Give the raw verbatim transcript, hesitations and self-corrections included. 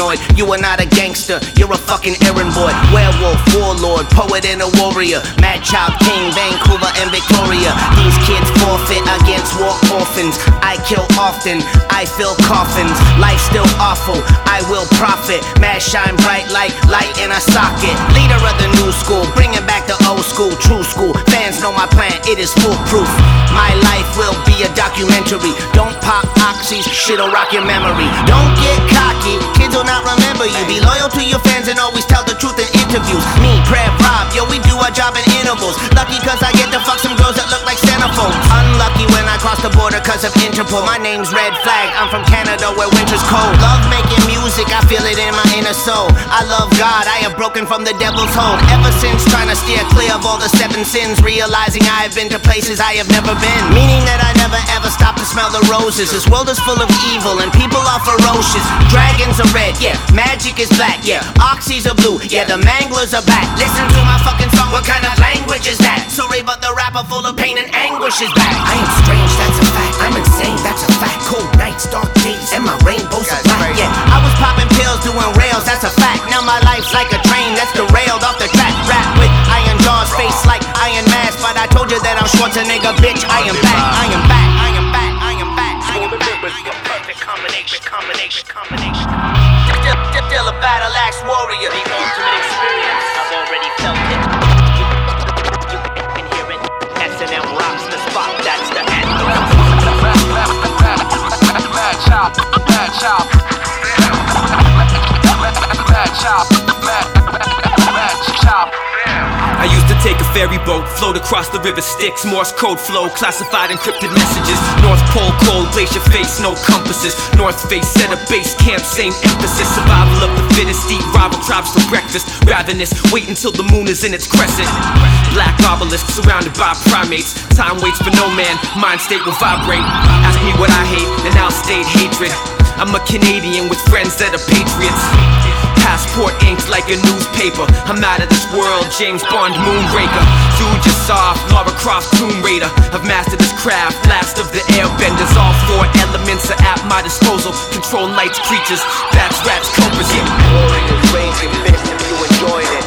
paranoid. You are not a gangster, you're a fucking errand boy. Werewolf, warlord, poet and a warrior. Mad Child King, Vancouver and Victoria. These kids forfeit against war orphans. I kill often, I fill coffins. Life still awful, I will profit. Mad shine bright like light in a socket. Leader of the new school, bringing back the old school, true school. Fans know my plan, it is foolproof. My life will be a documentary. Don't pop oxys, shit'll rock your memory. Don't get cocky, kids will not remember you. Be loyal to your fans and always tell the truth in interviews. Me, Prayer, Rob, yo, we do our job in intervals. Lucky cause I get to fuck some girls that look like centerfolds. Unlucky when I cross the border cause of Interpol. My name's Red Flag, I'm from Canada where winter's cold. Love making music, I feel it in my inner soul. I love God, I have broken from the devil's hold. Ever since trying to steer clear of all the seven sins, realizing I have been to places I have never been. Meaning that I never ever stop to smell the roses. This world is full of evil and people are ferocious. Dragons are red, yeah, magic is black, yeah. Oxys are blue, yeah, the manglers are back. Listen to my fucking song, what kind of language is that? Sorry but the rapper full of pain and anguish is back. I am strange, that's a fact, I'm insane, that's a fact. Cold nights, dark days, and my rainbows are black, yeah. I was popping pills, doing rails, that's a fact. Now my life's like a train that's derailed off the track. Rap with iron jaws, face like Iron Mask. But I told you that I'm Schwarzenegger, bitch, I am back, I am back, I am back, I am back, I am back, I am back. The combination, combination, combination. Still, still, still a battle axe warrior. The ultimate experience, I've already felt it. You can hear it. S and M rocks the spot, that's the anthem. Mad chop, mad chop, mad chop, mad chop. I used to take a ferry boat, float across the river Styx. Morse code flow, classified encrypted messages. North Pole cold, glacier face, no compasses. North face set a base camp, same emphasis. Survival of the fittest, eat rival tribes for breakfast. Ravenous, wait until the moon is in its crescent. Black obelisk surrounded by primates. Time waits for no man, mind state will vibrate. Ask me what I hate, and I'll state hatred. I'm a Canadian with friends that are patriots. Passport inked like a newspaper. I'm out of this world, James Bond, Moonraker. Dude just soft, Lara Croft, Tomb Raider. I've mastered this craft, last of the airbenders. All four elements are at my disposal. Control lights, creatures, bats, rats, cobras, yeah. Warriors raise your fist if you enjoyed it.